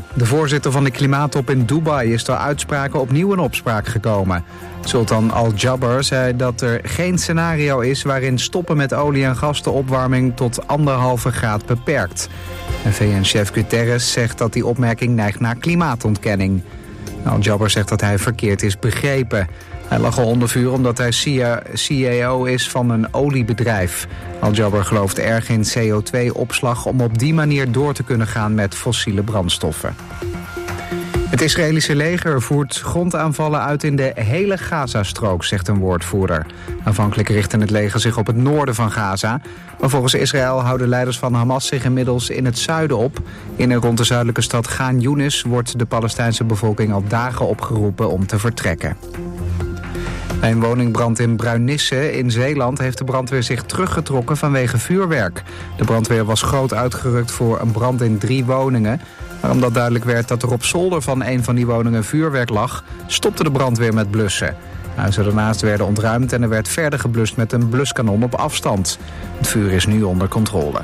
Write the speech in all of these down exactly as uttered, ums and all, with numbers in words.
Israël. De voorzitter van de klimaattop in Dubai is door uitspraken opnieuw in opspraak gekomen. Sultan Al-Jaber zei dat er geen scenario is waarin stoppen met olie en gas de opwarming tot anderhalve graad beperkt. En V N-chef Guterres zegt dat die opmerking neigt naar klimaatontkenning. Al-Jaber zegt dat hij verkeerd is begrepen. Hij lag al onder vuur omdat hij C E O is van een oliebedrijf. Al-Jaber gelooft erg in C O twee opslag om op die manier door te kunnen gaan met fossiele brandstoffen. Het Israëlische leger voert grondaanvallen uit in de hele Gazastrook, zegt een woordvoerder. Aanvankelijk richtte het leger zich op het noorden van Gaza. Maar volgens Israël houden leiders van Hamas zich inmiddels in het zuiden op. In en rond de zuidelijke stad Gaan Younis wordt de Palestijnse bevolking al dagen opgeroepen om te vertrekken. Bij een woningbrand in Bruinisse in Zeeland heeft de brandweer zich teruggetrokken vanwege vuurwerk. De brandweer was groot uitgerukt voor een brand in drie woningen. Maar omdat duidelijk werd dat er op zolder van een van die woningen vuurwerk lag, stopte de brandweer met blussen. Huizen ernaast werden ontruimd en er werd verder geblust met een bluskanon op afstand. Het vuur is nu onder controle.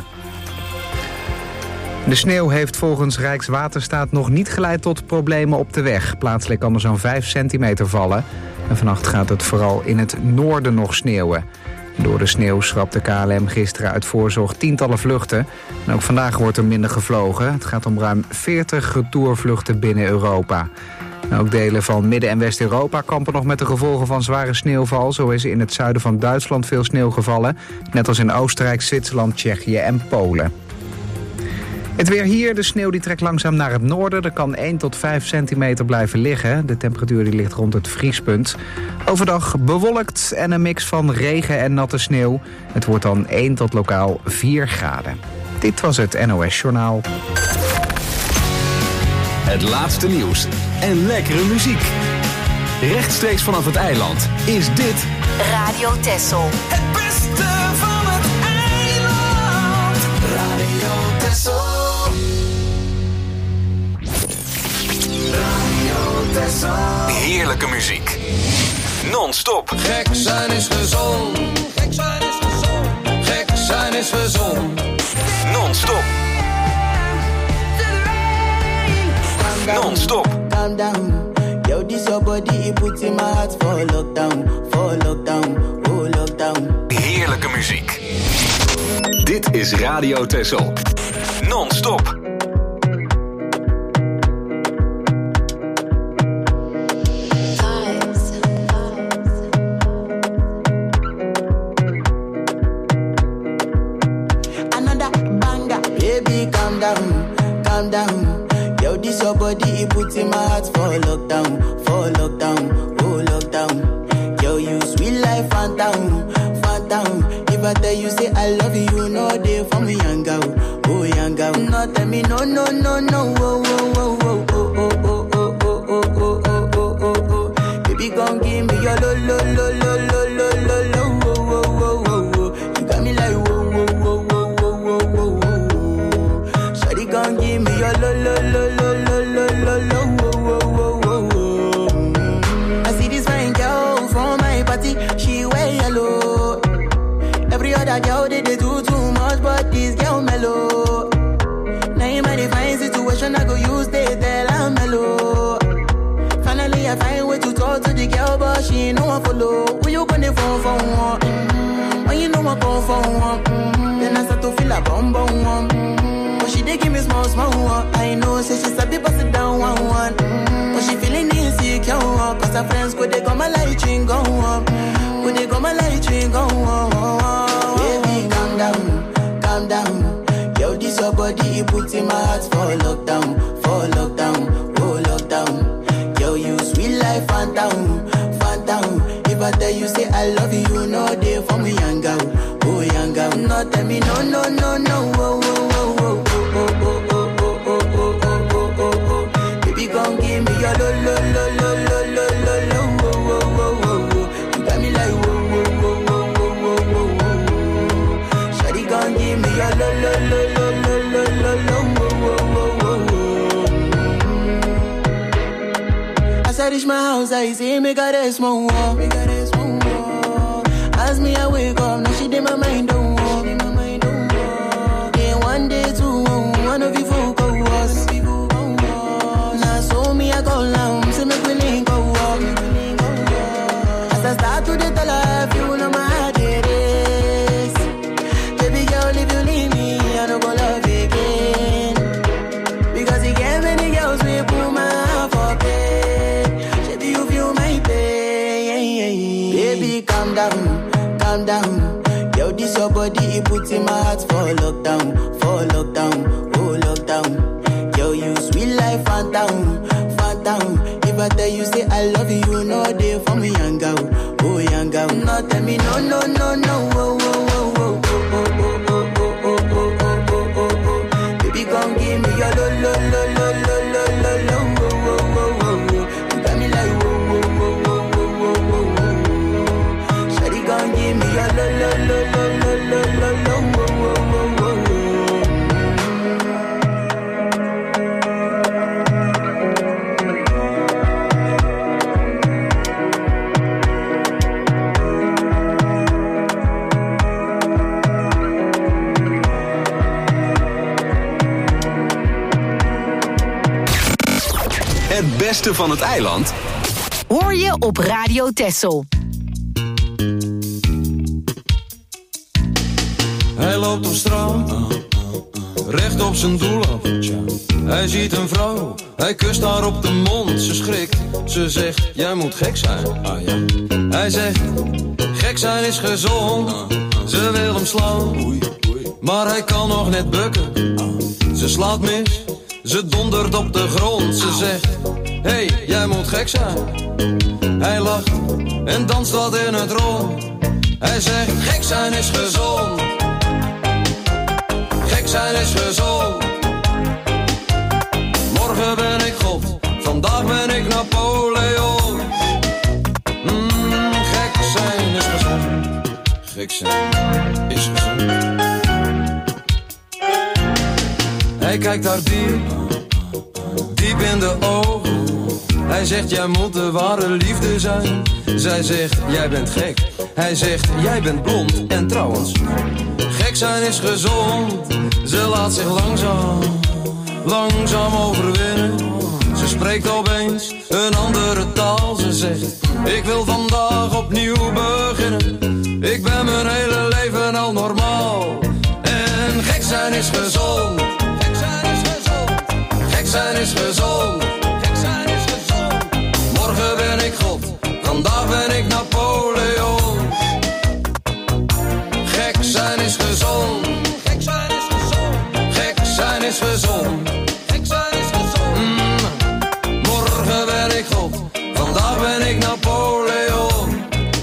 De sneeuw heeft volgens Rijkswaterstaat nog niet geleid tot problemen op de weg. Plaatselijk kan er zo'n vijf centimeter vallen. En vannacht gaat het vooral in het noorden nog sneeuwen. Door de sneeuw schrapte K L M gisteren uit voorzorg tientallen vluchten. En ook vandaag wordt er minder gevlogen. Het gaat om ruim veertig retourvluchten binnen Europa. En ook delen van Midden- en West-Europa kampen nog met de gevolgen van zware sneeuwval. Zo is in het zuiden van Duitsland veel sneeuw gevallen. Net als in Oostenrijk, Zwitserland, Tsjechië en Polen. Het weer hier, de sneeuw die trekt langzaam naar het noorden. Er kan één tot vijf centimeter blijven liggen. De temperatuur die ligt rond het vriespunt. Overdag bewolkt en een mix van regen en natte sneeuw. Het wordt dan één tot lokaal vier graden. Dit was het N O S Journaal. Het laatste nieuws en lekkere muziek. Rechtstreeks vanaf het eiland is dit Radio Texel. Het beste van het eiland. Radio Texel. heerlijke muziek. Non-stop. Gek zijn is gezond. Gek zijn is gezond. Gek zijn is gezond. Non-stop. Non-stop. Calm down. Yo, this your body, it puts in my heart for lockdown. For lockdown. Oh, lockdown. Heerlijke muziek. Dit is Radio Texel. Non-stop. Calm down, yo, this your body, it puts in my heart for lockdown, for lockdown, oh lockdown. Yo, you sweet life, phantom, phantom. If I tell you, say I love you, no day for me, young girl, oh young girl. No, tell me, no, no, no, no, oh, oh, oh, oh, oh, oh, oh, oh, oh, oh, oh, oh, oh, oh. Baby, gon' give me your lo, lo, lo, lo, lo, lo, lo, lo, oh, oh, oh, oh, oh. You got me like, whoa, whoa, whoa, whoa, whoa, whoa, whoa. Gon' give me your lo lo lo lo lo lo lo lo wo wo wo wo wo. Mm. I see this fine girl from my party, she wear yellow. Every other girl they, they do too much, but this girl mellow. Now in my divine situation, I go use they tell I'm mellow. Finally I find way to talk to the girl, but she ain't no one follow. Who you gonna phone for one? Mm. When you know I come for one, mm. Then I start to feel a bum bum one. She dey give me small, small one. I know, say she sabi pass it down one, one. Mm. But she feeling insecure, one. Cause her friends go, they go my light ring go on. Go, they go my light ring go on. Baby, calm down, calm down. Yo, this your body, it puts in my heart for lockdown, for lockdown, oh lockdown. Yo, you sweet life, phantom, phantom. If I tell you, say I love you, no day for me, young girl, oh young girl. No, tell me, no, no, no, no, oh, oh, oh, oh. Oh, oh, oh, oh, oh, oh, oh, oh, oh, oh. Baby, gon' give me your lo, lo, lo, lo, lo, lo, lo, lo, oh, oh, oh, oh, oh. You got me like, whoa, whoa, whoa, whoa, whoa, whoa, whoa, whoa. Shawty gon' give me your lo, lo, lo, lo, lo, lo, lo, lo, oh, oh, oh, oh, oh. As I reach my house, I see me got a small wall, me got a small wall. As me, I wake up, now she did my mind, don't walk. One day, two, one of you folk go us. calm down. Yo, this your body, it puts in my heart for lockdown, for lockdown, oh lockdown. Yo, you sweet life, phantom, phantom. If I tell you say I love you, you know they for me, young girl, oh young girl. No, tell me no, no, no, no, oh, oh, oh, oh, oh, oh, oh, oh, oh, oh, oh, oh, oh. Baby, come give me your lo, lo, lo, lo, lo, lo, lo, lo, oh, oh, oh, oh. You got me like whoa, whoa, whoa, whoa, whoa, whoa, whoa. Shawty, come give me your lo, lo, lo, lo, lo, lo, lo, lo, oh, oh, oh, oh. Het beste van het eiland hoor je op Radio Texel. Hij loopt op straat, recht op zijn doel af. Hij ziet een vrouw, hij kust haar op de mond. Ze schrikt, ze zegt, jij moet gek zijn. Hij zegt, gek zijn is gezond. Ze wil hem slaan, maar hij kan nog net bukken. Ze slaat mis, ze dondert op de grond. Ze zegt, hey, jij moet gek zijn. Hij lacht en danst wat in het rond. Hij zegt, gek zijn is gezond. Gek zijn is gezond. Morgen ben ik God, vandaag ben ik Napoleon. Mm, gek zijn is gezond. Gek zijn is gezond. Hij kijkt haar diep, diep in de ogen. Hij zegt, jij moet de ware liefde zijn. Zij zegt, jij bent gek. Hij zegt, jij bent blond. En trouwens, gek zijn is gezond. Ze laat zich langzaam, langzaam overwinnen. Ze spreekt opeens een andere taal. Ze zegt, ik wil vandaag opnieuw beginnen. Ik ben mijn hele leven al normaal. En gek zijn is gezond. Gek zijn is gezond. Gek zijn is gezond. Gek zijn is gezond. Morgen ben ik God, vandaag ben ik Napoleon. Gek zijn is gezond. Gek zijn is gezond. Gek zijn is gezond. Gek zijn is gezond. Mm. Morgen ben ik God, vandaag ben ik Napoleon.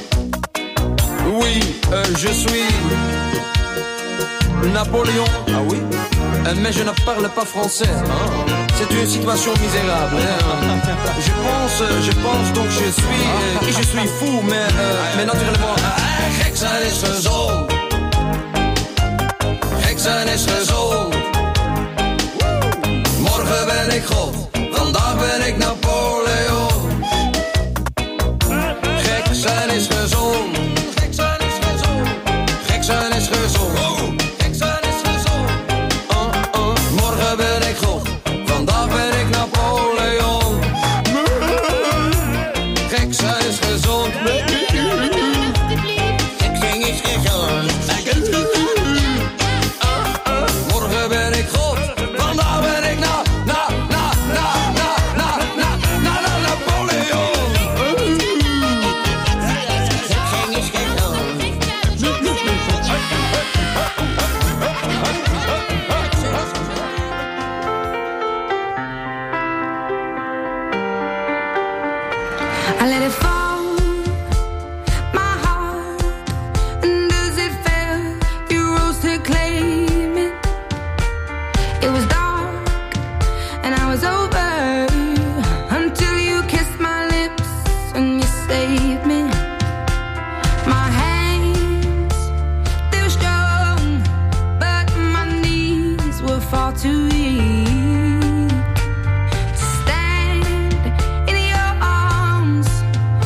Oui, euh, je suis Napoléon. Ah oui? Euh, mais je ne parle pas français. Hein? C'est une situation misérable. Hein? Je pense, je pense donc je suis, euh, je suis fou, mais, euh, mais naturellement. Euh, gek zijn is gezond. Gek zijn is gezond. Morgen ben ik God, vandaag ben ik Napoleon. Gek zijn is gezond. Gek zijn is gezond. Gek zijn is gezond. Gek zijn is gezond. Uh, uh. Morgen ben ik God, vandaag ben ik Napoleon. Gek zijn is gezond. Gek zijn is gezond. Morgen ben ik God, vandaag ben ik na, na, na, na, na, na, na, na, na, Napoleon. Gek zijn is gezond. I let it fall, my heart, and as it fell, you rose to claim it. It was dark, and I was over, until you kissed my lips, and you saved me. My hands, they were strong, but my knees were far too weak to stand in your arms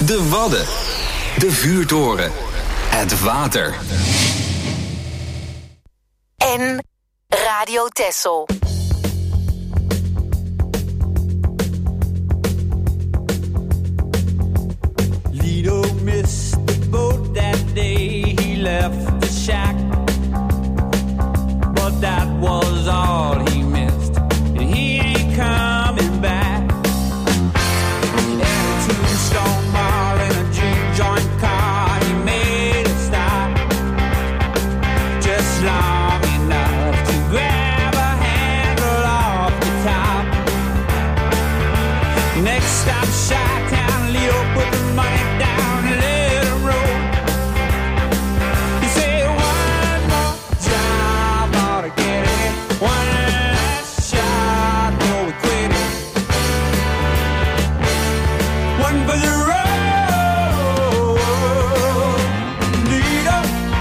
De Wadden. De vuurtoren. Het water. En Radio Texel. Lido missed the boat that day. He left the shack, but that was all he missed, and he ain't coming back. In a tombstone mall in a juke joint car, he made a stop, just long enough to grab a handle off the top. Next stop, Chi-Town. Lido put the money down and let it roll. He said, one more job ought to get it. One last shot before we quit it. One for the road, Lido.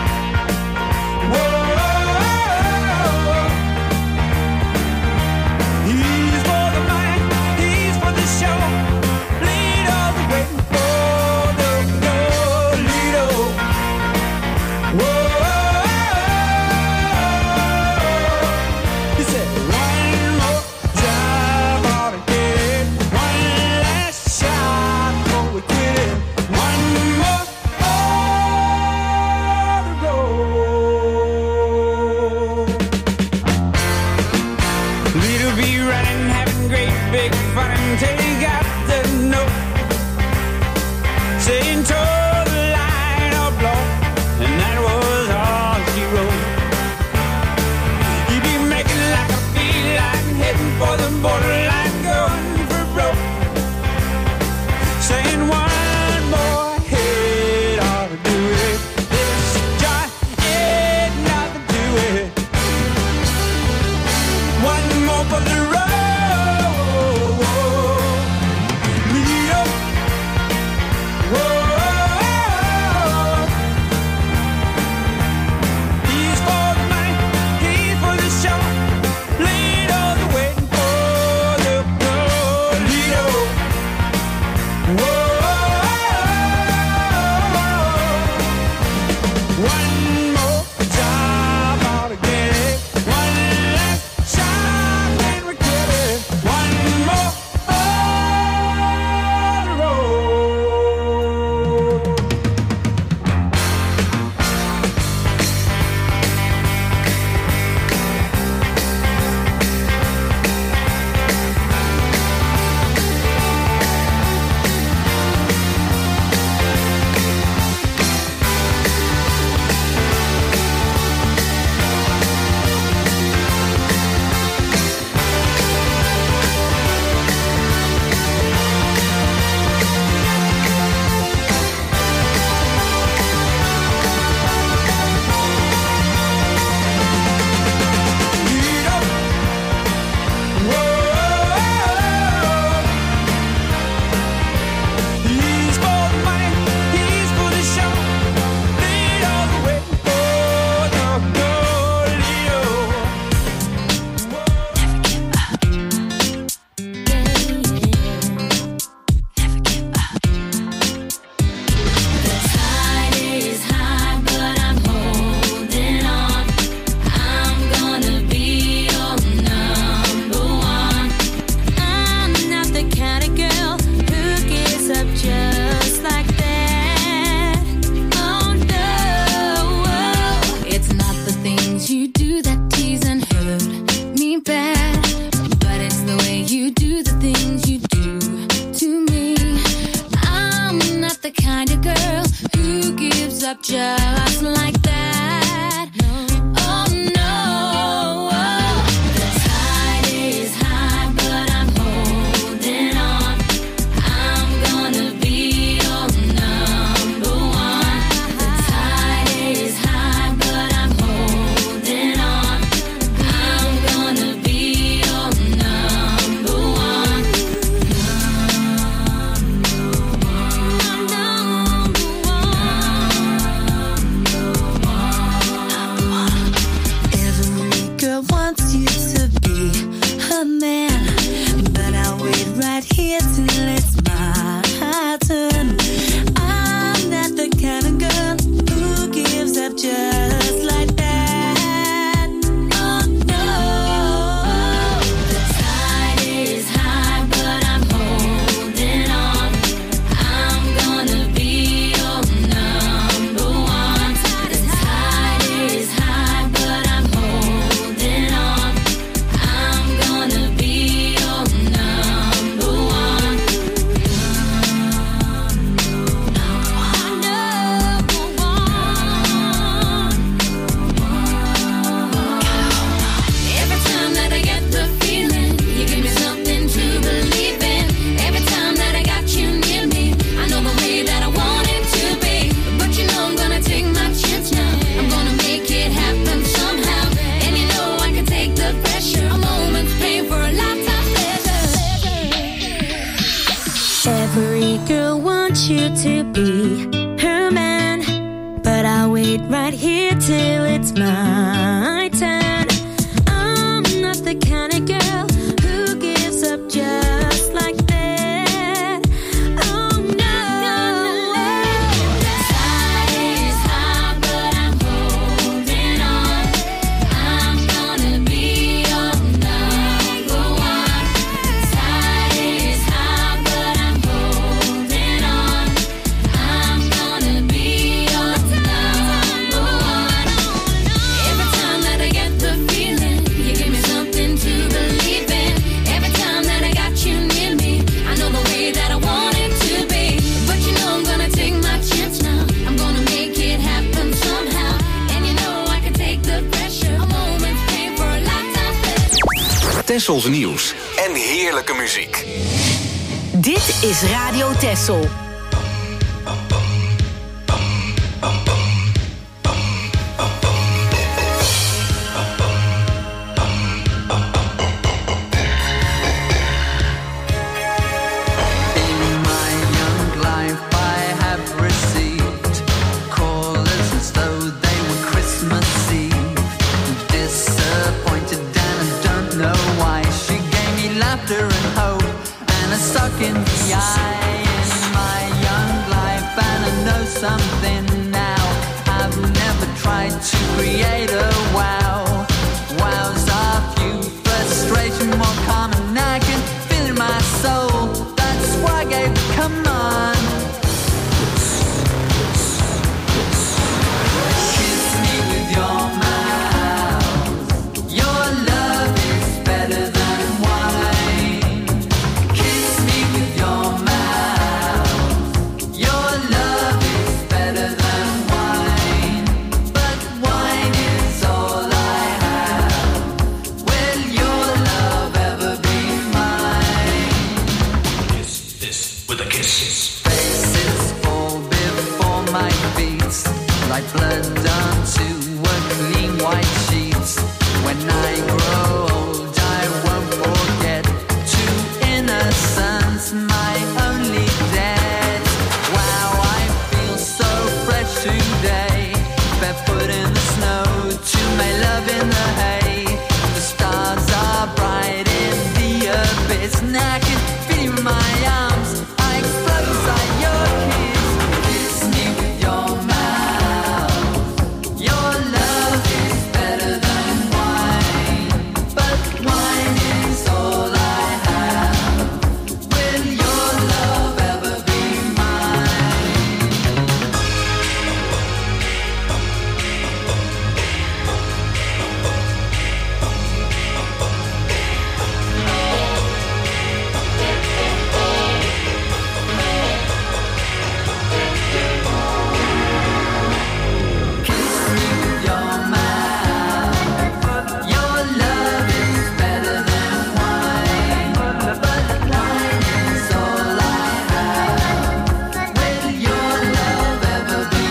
Whoa. He's for the money, he's for the show. Lido's waiting for the go, Lido. Whoa. He said, one more job ought to get it. One last shot before we quit it. One more on the road. Lido be running, having great big fun until he got the note saying toe the line or blow, and that was all she wrote. He'd be making like a feline, heading for the borderline, going for broke, saying one more hit ought to do it. This joint ain't nothing to it. One more for the road, Lido. Whoa. He's for the money, he's for the show. Lido's waiting for the go, Lido. Whoa. One more job ought to get it. One last shot when we get it. One more on the road. Lido. Whoa. He's for the money, he's for the show. Lido's waiting for the go, Lido. Tide is high, but I'm holding on. I'm gonna be your number one. I'm not the kind of girl who gives up just like that. Oh no, it's not the things you do that tease and hurt me bad, but it's the way you do the things you do to me. I'm not the kind of girl who gives up just like that. Oh no, the tide is high, but I'm holding on. I'm gonna be your number one. The tide is high, but I'm holding on. I'm gonna be your number one. Number one. Number one. right here till it's my turn. I'm not the kind of girl who gives up just like that. Oh no. Tide is high, but I'm holding on. I'm gonna be your number one. Tide is high, but I'm holding on. I'm gonna be your number one. Every time that I get the feeling, you give me something to believe in. Every time that I got you near me, I know the way that I want it to be. But you know I'm gonna take my chance now. I'm gonna make it happen somehow. And you know I can take the pressure. A moment's pain for a lifetime pleasure. Tessels nieuws en heerlijke muziek. Dit is Radio Tessel. In my young life I have received callers as though they were Christmas Eve. Disappointed and I don't know why. She gave me laughter and hope and a suck in the eye. In my young life and I know something now. I've never tried to create a wow. Wows are few, frustration more common. I can feel in my soul. That's why I gave the command. Kiss me with your mouth. Your love is better than wine. Kiss me with your mouth. Your love is better than wine. But wine is all I have. Will your love ever be mine? Kiss this with a kiss. Faces fall before my feet, like blood onto a clean white sheet. When I grow old, I won't forget two innocents, my only debt. Wow, I feel so fresh today, barefoot in the snow, to my love in the hay. The stars are bright in the abyss, and I can feel you in my arms. I explode inside your kiss. Kiss me with your mouth. Your love is better than wine, but wine is all I have. Will your love ever be mine? Kiss me with your mouth. Your love is better than wine, but wine is all I have. Will your love ever be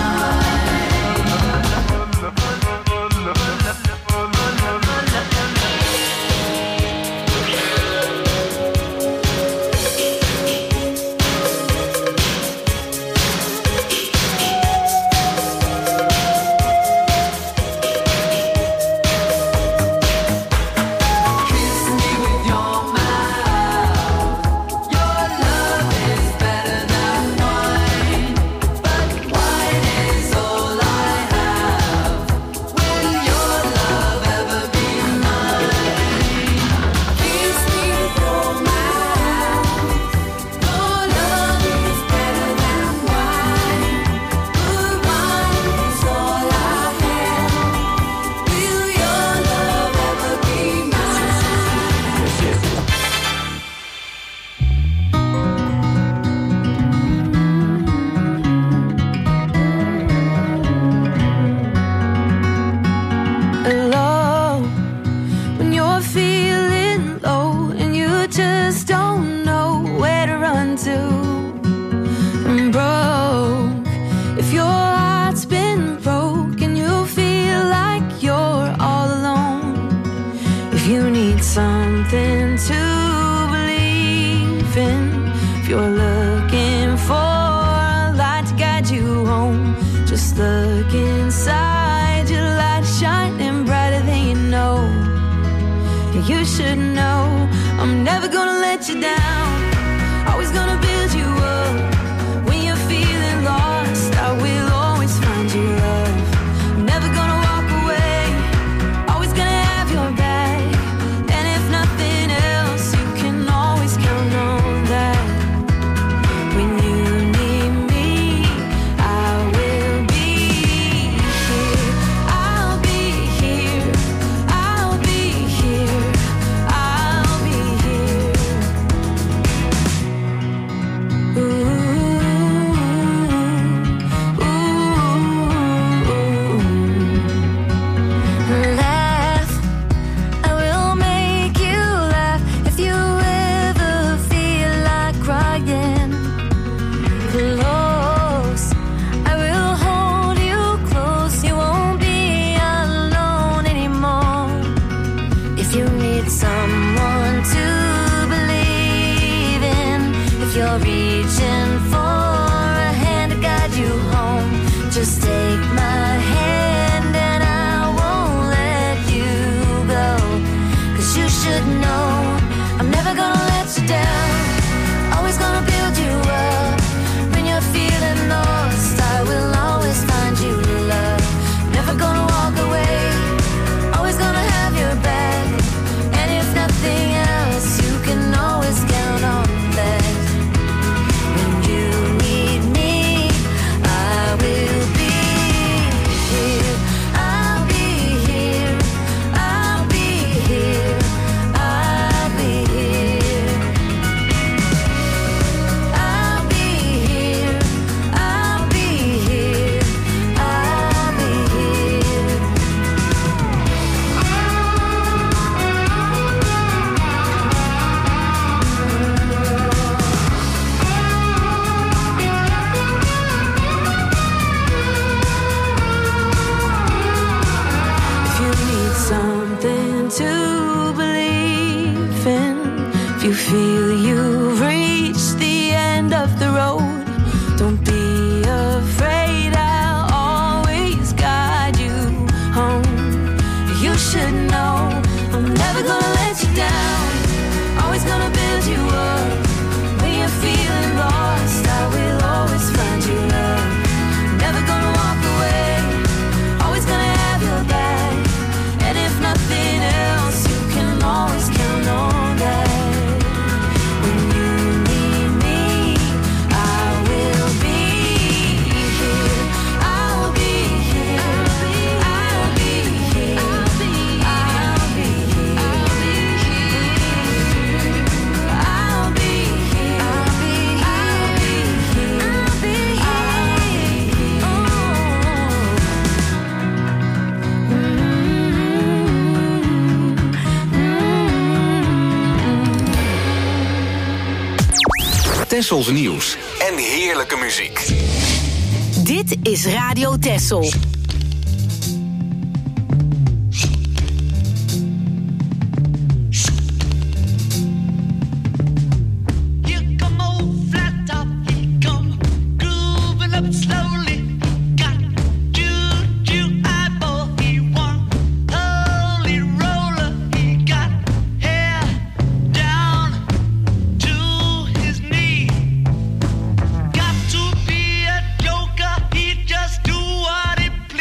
Kiss me with your mouth. Your love is better than wine, but wine is all I have. Will your love ever be mine? Kiss me with your mouth. Your love is better than wine, but wine is all I have. Will your love ever be mine? Alone when you're feeling low and you just don't know where to run to. I'm broke. If your heart's been broke and you feel like you're all alone, if you need something to believe in, if you're looking for a light to guide you home, just look inside You should know I'm never gonna let you down. Always gonna build you up. When you're feeling lost, I will always find you love. I'm never gonna walk away. Always gonna have your back. And if nothing else, you can always count on that. When you need me, I will be here. I'll be here. I'll be here. I'll be here. Ooh, ooh. Laugh. I will make you laugh if you ever feel like crying. Close. I will hold you close. You won't be alone anymore. If you need someone to believe in, if you're reaching for a hand to guide you home, just take my hand and I won't let you go. 'Cause you should know I'm never gonna let you down. Always gonna build you up. When you're feeling lost, I will always find you love. Never gonna walk away. Always gonna have your back. And if nothing else, you can always count on that. When you need me, I will be here. I'll be here. I'll be here. I'll be here. I'll be here. I'll be here. I'll be here. If you need something to believe in, if you feel you've reached the end of the road, don't be afraid, I'll always guide you home. You should know I'm never gonna let you down. Always gonna build you up. When you're feeling lost, I will always find you love. Never gonna walk away. Always gonna have your back. And if nothing else, you can always count on that. When you need me, I will be here. I'll be here. I'll be here. I'll be here. I'll be here. I'll be here. I'll be here. I'll be here. Tessels nieuws en heerlijke muziek. Dit is Radio Tessel. Here come old flat top, he come grooving up slowly. Got juju eyeball, he one holy roller. He got hair down to his knee. Got to be a joker, he just do what he please.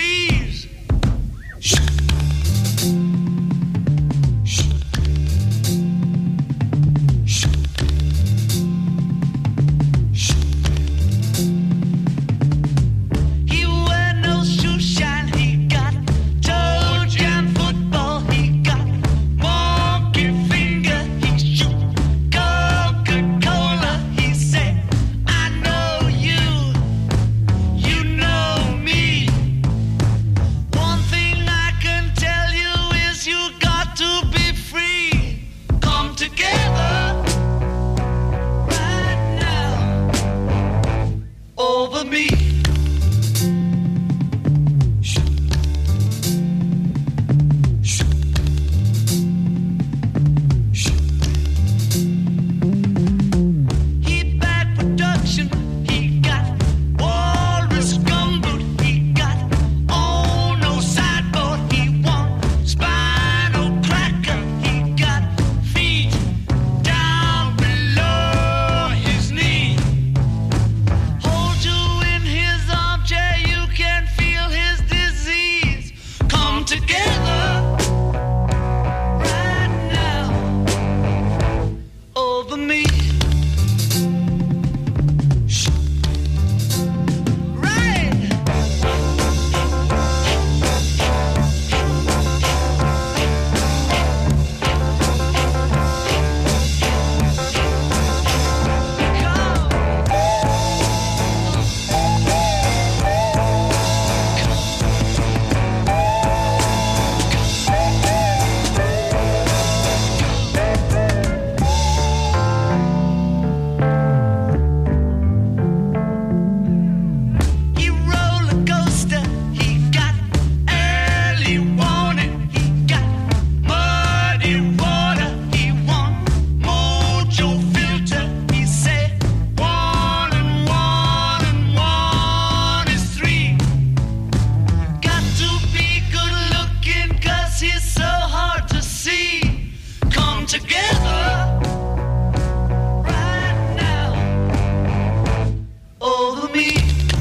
muddy water. He want mojo filter. He said one and one and one is three. Got to be good looking 'cause he's so hard to see. Come together right now over me.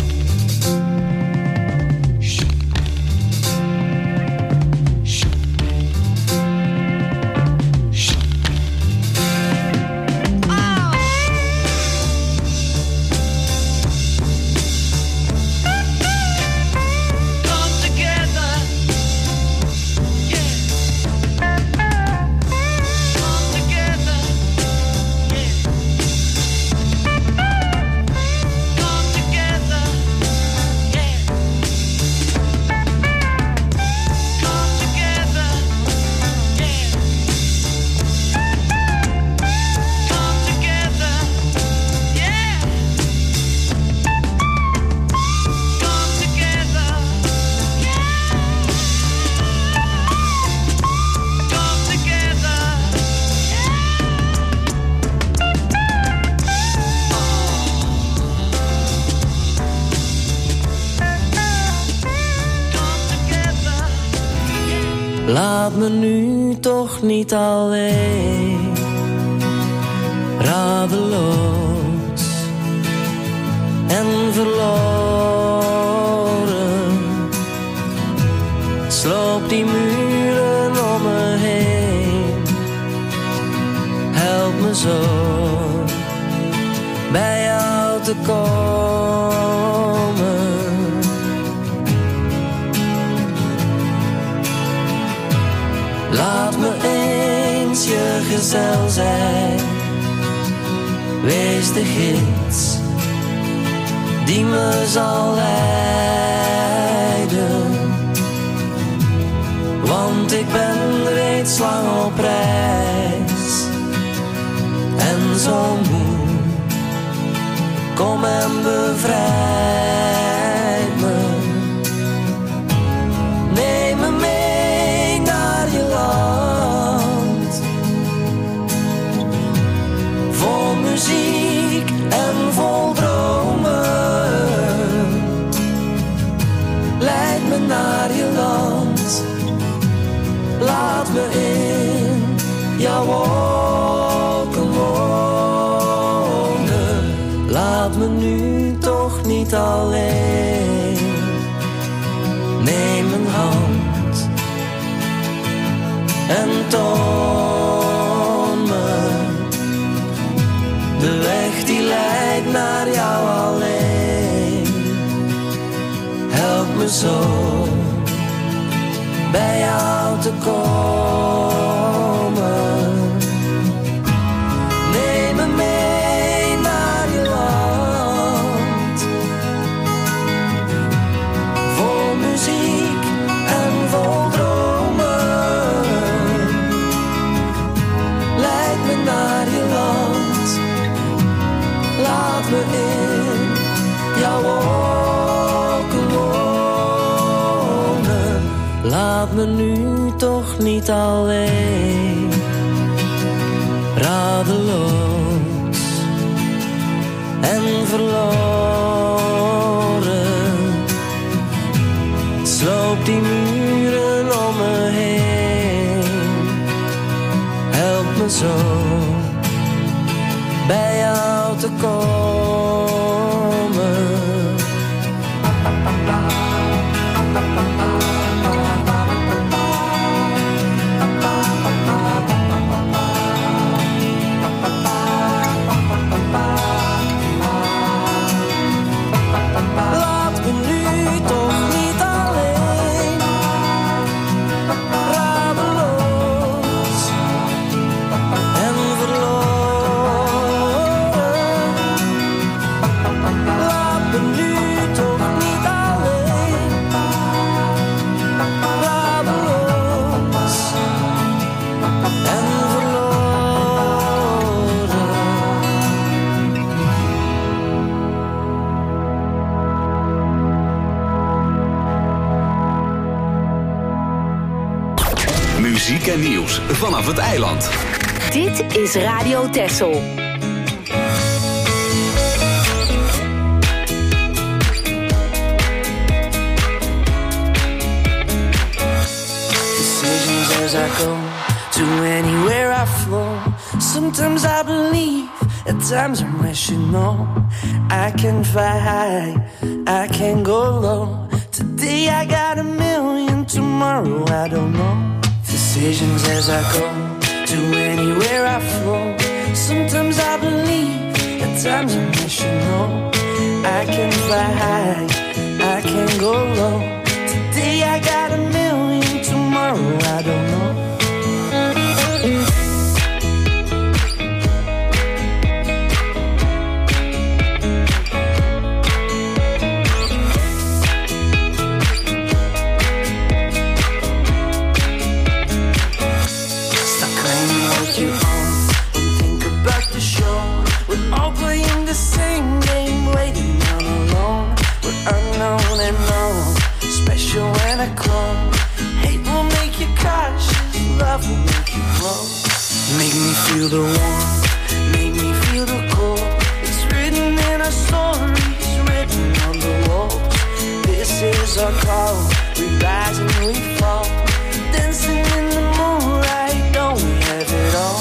Laat me nu toch niet alleen, radeloos en verloren. Sloop die muren om me heen, help me zo bij jou te komen. Laat me eens je gezel zijn, wees de gids die me zal leiden. Want ik ben reeds lang op reis en zo moe, kom en bevrijd me. Neem me mee naar je land, vol muziek en vol dromen. Leid me naar je land, laat me in jouw wolken wonen. Laat me nu toch niet alleen, neem mijn hand en toon me de weg die leidt naar jou alleen. Help me zo bij jou te komen. Neem me mee naar je land, vol muziek en vol dromen. Leid me naar je land, laat me in jouw wolken wonen. Laat me nu toch niet alleen, radeloos en verloren. Sloop die muren om me heen, help me zo bij jou te komen. Laat me nu toch niet alleen, radeloos en verloren. vanaf het eiland. Dit is Radio Texel. Decisions as I go to anywhere I flow. Sometimes I believe, at times I'm rational. I can fly high, I can go low. Today I got a million, tomorrow I don't know. Decisions as I go to anywhere I flow. Sometimes I believe, at times I'm rational. I can fly high, I can go low. Today I got a million, tomorrow I don't know. When I come, hate will make you cautious, love will make you grow. Make me feel the warmth, make me feel the cold. It's written in our stories, written on the walls. This is our call, we rise and we fall. Dancing in the moonlight, don't we have it all?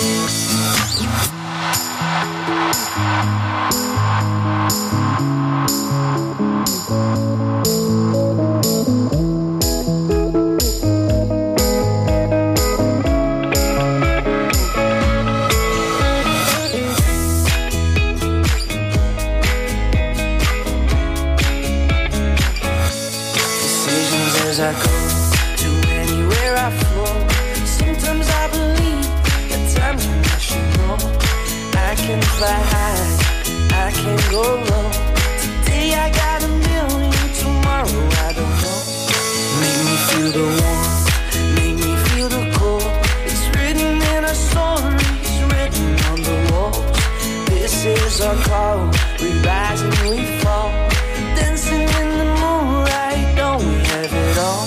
I go to anywhere I flow. Sometimes I believe, at times I'm rational. I can fly high, I can go low. Today I got a million, tomorrow I don't know. Make me feel the warmth, make me feel the cold. It's written in our stories, written on the walls. This is our call, we rise and we fall. Dancing in the moonlight, don't we have it all?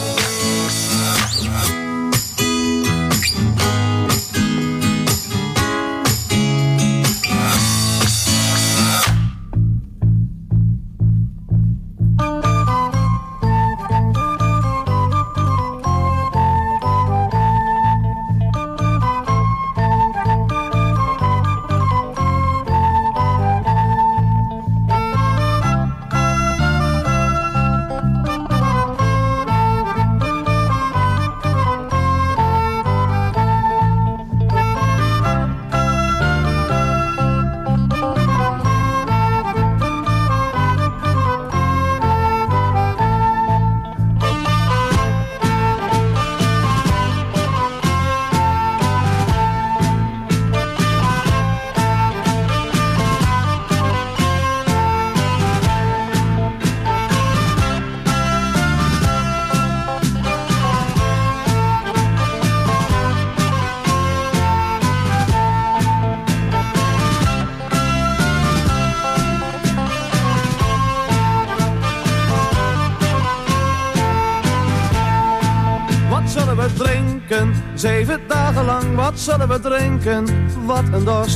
Zeven dagen lang, wat zullen we drinken? Wat een dorst.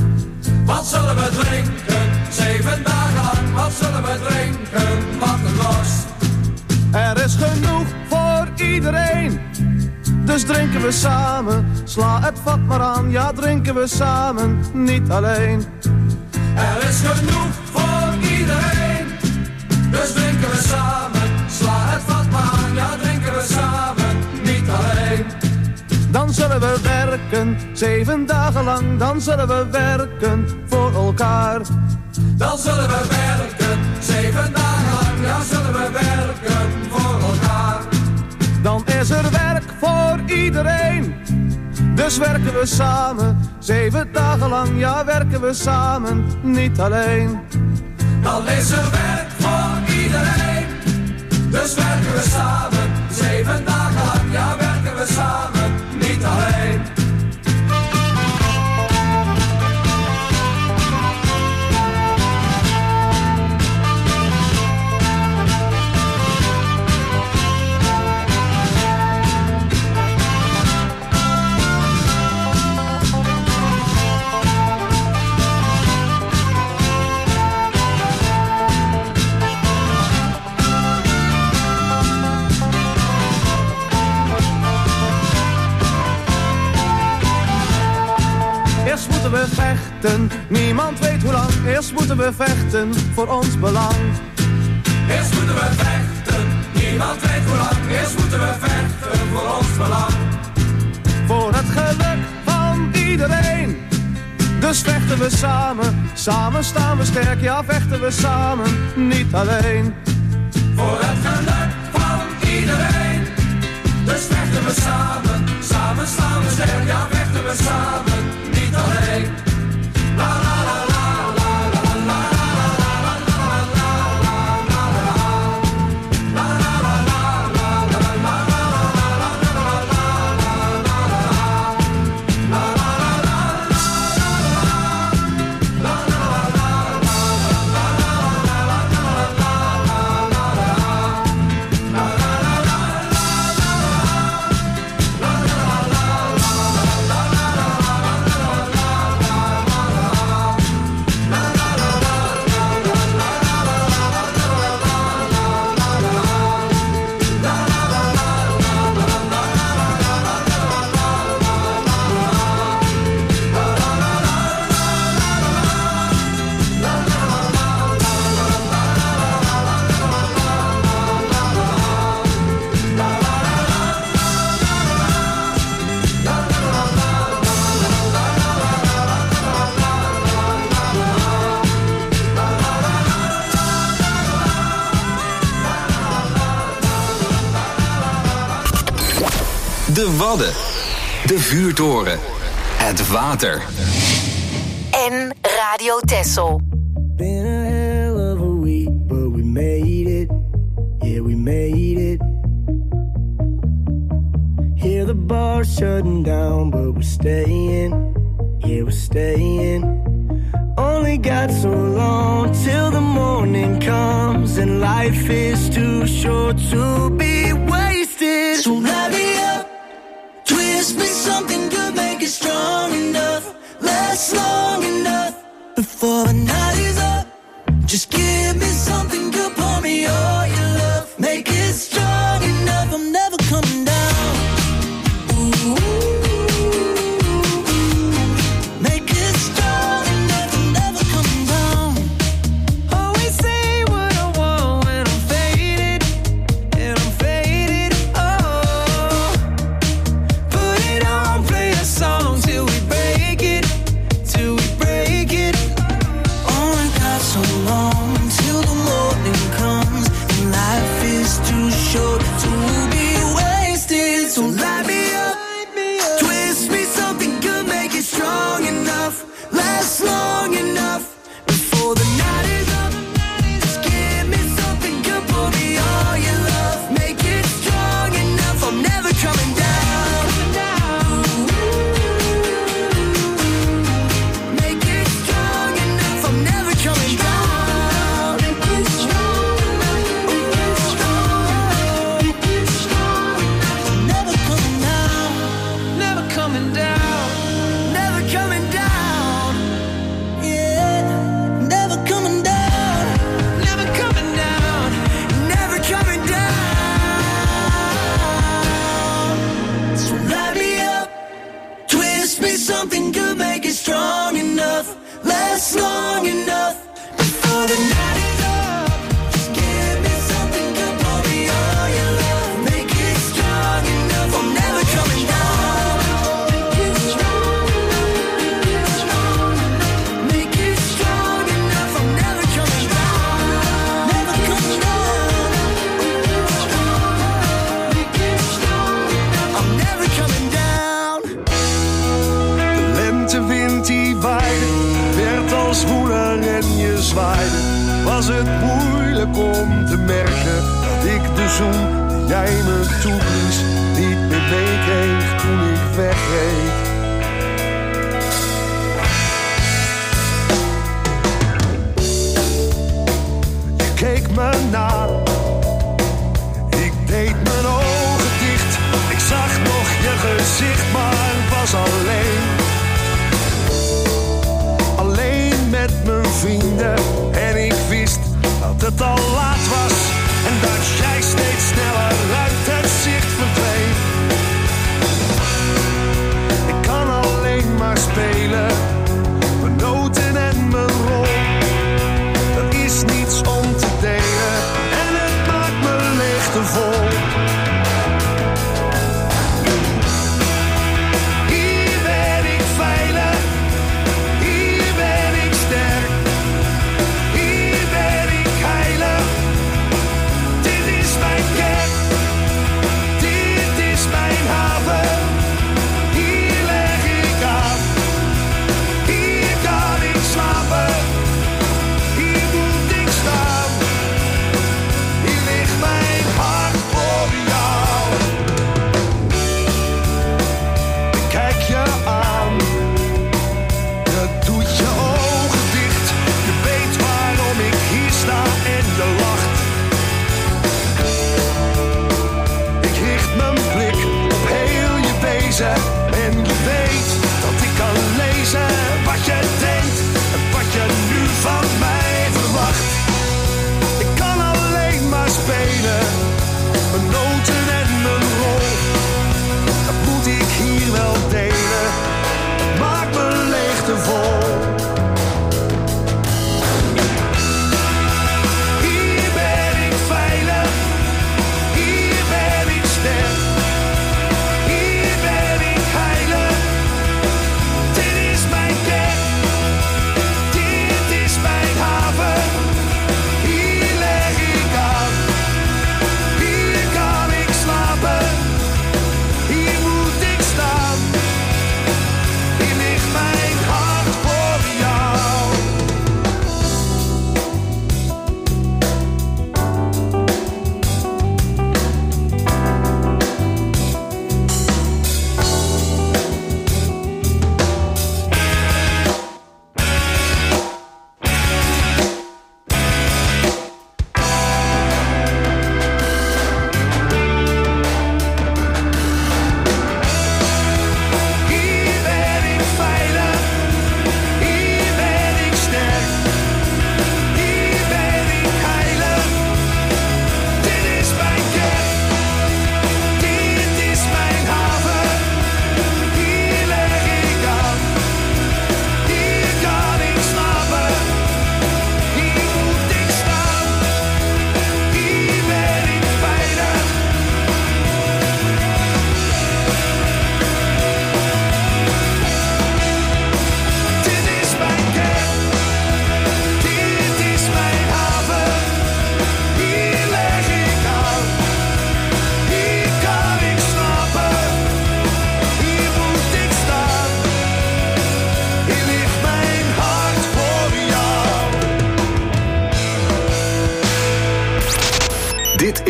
Wat zullen we drinken? Zeven dagen lang, wat zullen we drinken? Wat een dorst. Er is genoeg voor iedereen, dus drinken we samen. Sla het vat maar aan, ja drinken we samen, niet alleen. Er is genoeg voor iedereen, dus drinken we samen. Sla het vat maar aan, ja drinken we samen, niet alleen. Dan zullen we werken, zeven dagen lang, dan zullen we werken voor elkaar. Dan zullen we werken, zeven dagen lang, ja zullen we werken voor elkaar. Dan is er werk voor iedereen, dus werken we samen. Zeven dagen lang, ja werken we samen, niet alleen. Dan is er werk voor iedereen, dus werken we samen. Zeven dagen lang, ja werken we samen, niet alleen. Eerst moeten we vechten, niemand weet hoe lang. Eerst moeten we vechten voor ons belang. Eerst moeten we vechten, niemand weet hoe lang. Eerst moeten we vechten voor ons belang. Voor het geluk van iedereen. Dus vechten we samen, samen staan we sterk. Ja, vechten we samen, niet alleen. Voor het geluk van iedereen. Dus vechten we samen, samen staan we sterk. Ja, vechten we samen, niet alleen. La la la la la la la la. De Wadden. De vuurtoren. Het water. En Radio Texel. Been a hell of a week, but we made it. Yeah, we made it. Hear the bar shutting down, but we're staying. Yeah, we're staying. Only got so long till the morning comes, and life is too short to be wasted. So light me up, twist me something good, make it strong enough, last long enough before the night is up. Just give me something good, pour me all your love, make it strong enough. I'm never coming down. Ooh. Make it strong enough, I'm never coming down. Always say what I want when I'm faded, and I'm faded. Oh, put it on, play a song till we break it, till we break it. Only got so long till the morning comes, and life is too short to be wasted. So light me up, twist me something good, make it strong enough, last long enough before the night is up. Just give me something good, pour me all your love, make it strong enough. I'm never coming down. Make it strong enough. I'm never coming down. Make it strong enough. Make it strong. Make it strong enough. I'm never coming down. Never coming down. Never coming down. Yeah. Never coming down. Never coming down. Never coming down. So light me up, twist me something good, make it strong enough, last long enough before the night is up. Just give me something good, pour me all your love, make it strong enough. I'm never coming down. Make it strong enough. Make it strong enough. I'm never coming down. Never coming down. Make it strong enough. I'm never coming down. De lentewind die waaide, werd als woeler en je zwaaide. Was het moeilijk om te merken dat ik de zoen die jij me toeblies niet meer meekreeg toen ik wegreed. Je keek me na, ik deed mijn ogen dicht. Ik zag nog je gezicht, maar was alleen. Alleen met mijn vrienden en ik wist dat het al laat was en dat jij steeds sneller uit het zicht verdween. Ik kan alleen maar spelen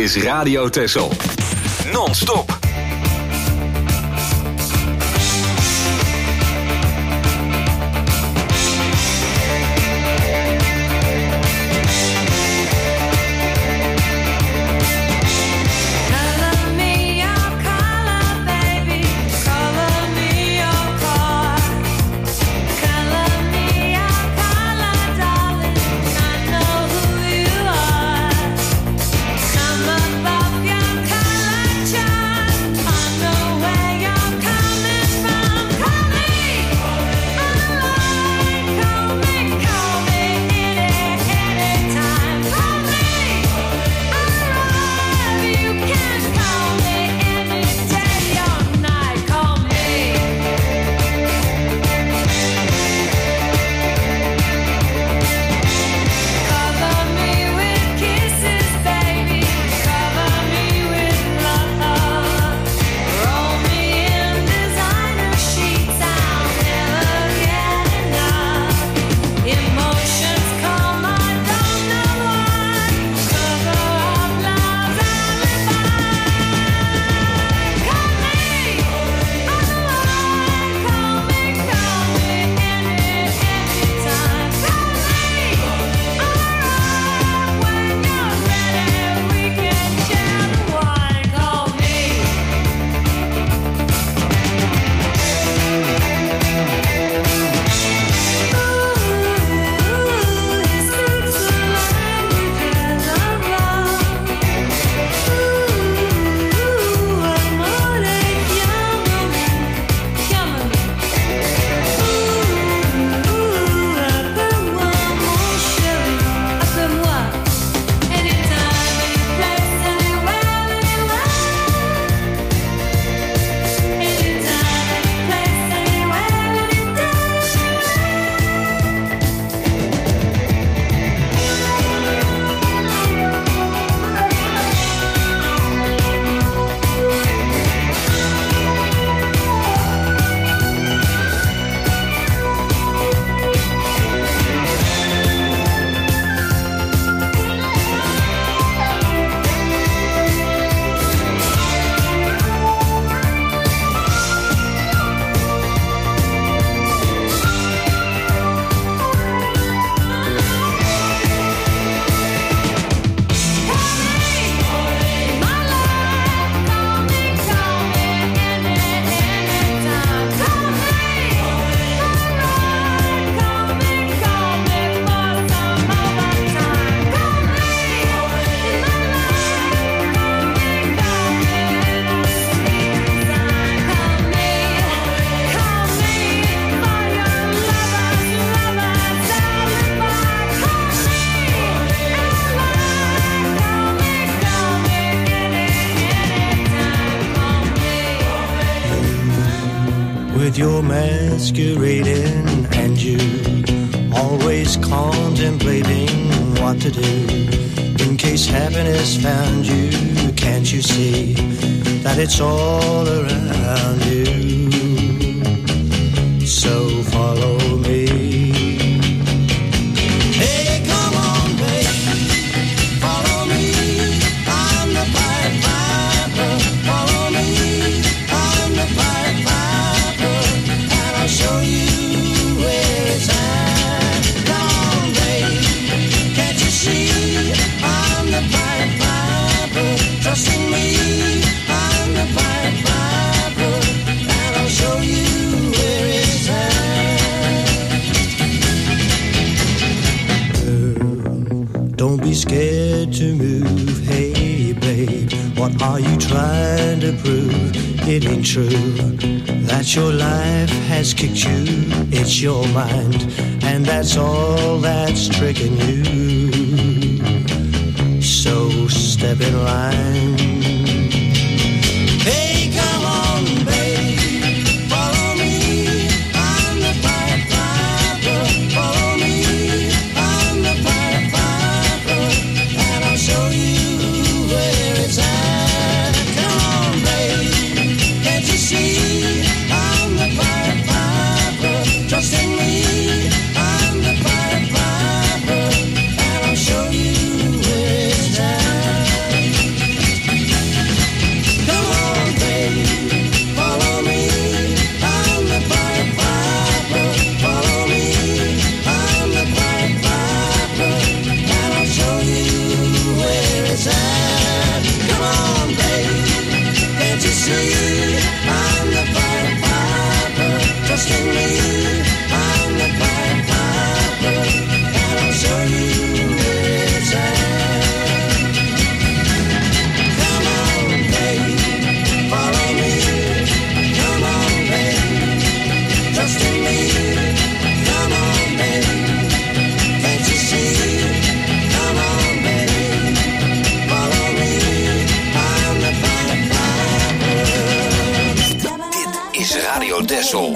is Radio Texel. Non-stop. With your masquerading and you always contemplating what to do in case happiness found you. Can't you see that it's all around you? So follow me. Hey, come on, baby, follow me. I'm the Pied Piper. Follow me. I'm the Pied Piper, and I'll show you where it's at. Come on, baby, can't you see? I'm the Pied Piper. Trust in me. I'm the Pied Piper, and I'll show you where it's at. Girl, don't be scared to move. Hey, babe, what are you trying to prove? It ain't true that your life has kicked you. It's your mind, and that's all that's tricking you. So step in line. Hey, come on, babe, follow me. I'm the Pied Piper. Follow me. I'm the Pied Piper, and I'll show you where it's at. Come on, babe, can't you see? I'm the Pied Piper. Trust in me. I'm the Pied Piper, and I'll show you where it's at. Texel.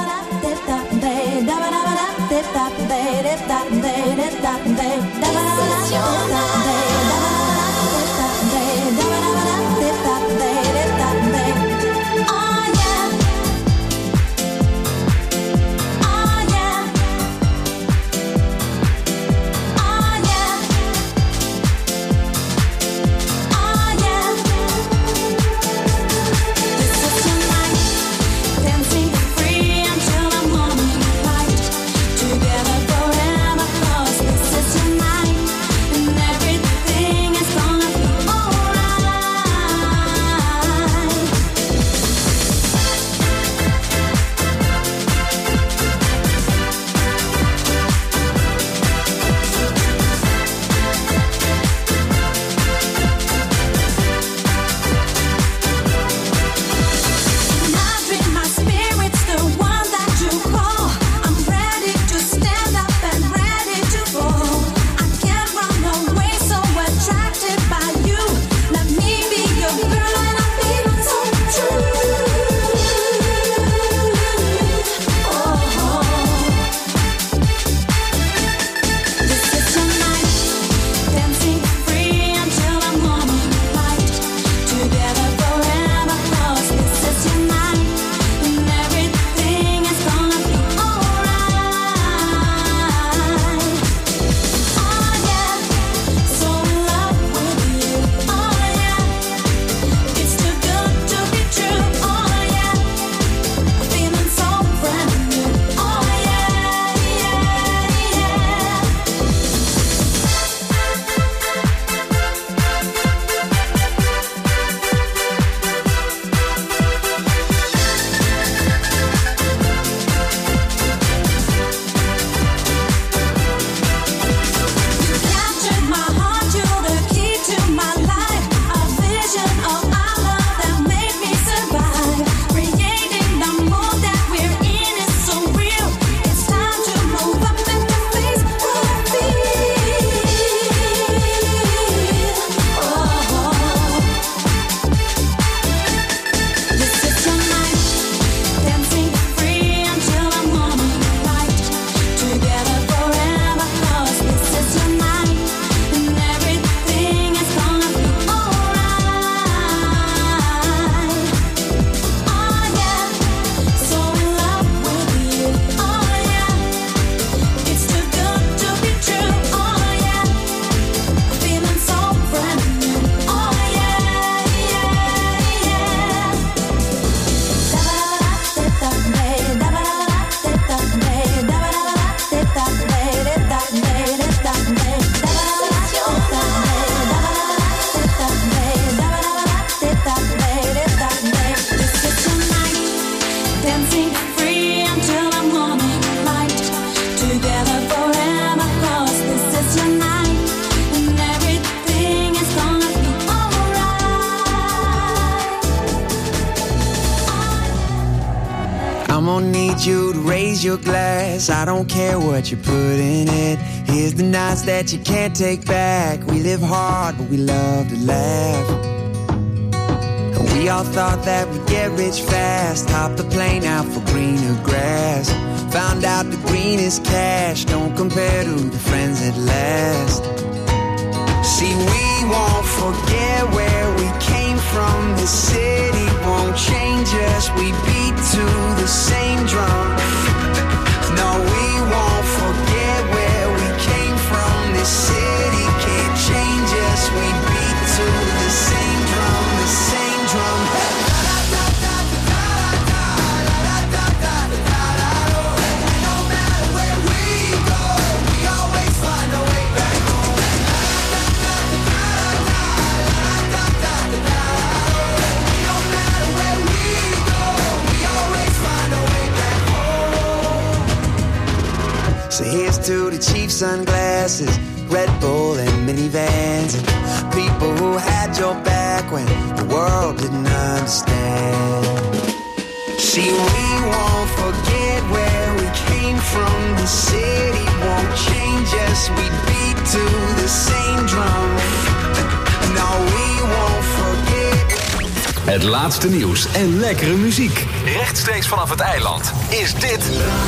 You to raise your glass, I don't care what you put in it. Here's the nights that you can't take back. We live hard, but we love to laugh. And we all thought that we'd get rich fast. Hop the plane out for greener grass. Found out the greenest cash don't compare to the friends that last. See, we won't forget where we came from. The city won't change us. We beat to the same drum. No, we won't forget where we came from. The city can't change us. We beat to the same drum, the same drum. No matter where we go, we always find a way back home. No matter where we go, we always find a way back home. So here's to the cheap sunglasses, Red Bull and minivans, and people who had your back when the world didn't understand. See, we won't forget where we came from. The city won't change us. We beat to the same drum. No, we won't forget. Het laatste nieuws en lekkere muziek. Rechtstreeks vanaf het eiland is dit...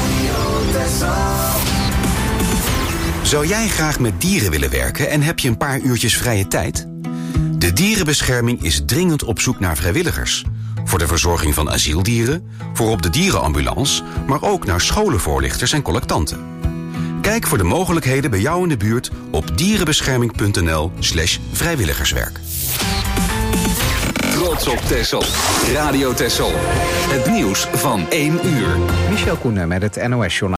Zou jij graag met dieren willen werken en heb je een paar uurtjes vrije tijd? De dierenbescherming is dringend op zoek naar vrijwilligers. Voor de verzorging van asieldieren, voor op de dierenambulance... maar ook naar scholenvoorlichters en collectanten. Kijk voor de mogelijkheden bij jou in de buurt op dierenbescherming.nl slash vrijwilligerswerk. Trots op Texel. Radio Texel. Het nieuws van één uur. Michel Koenen met het N O S-journaal.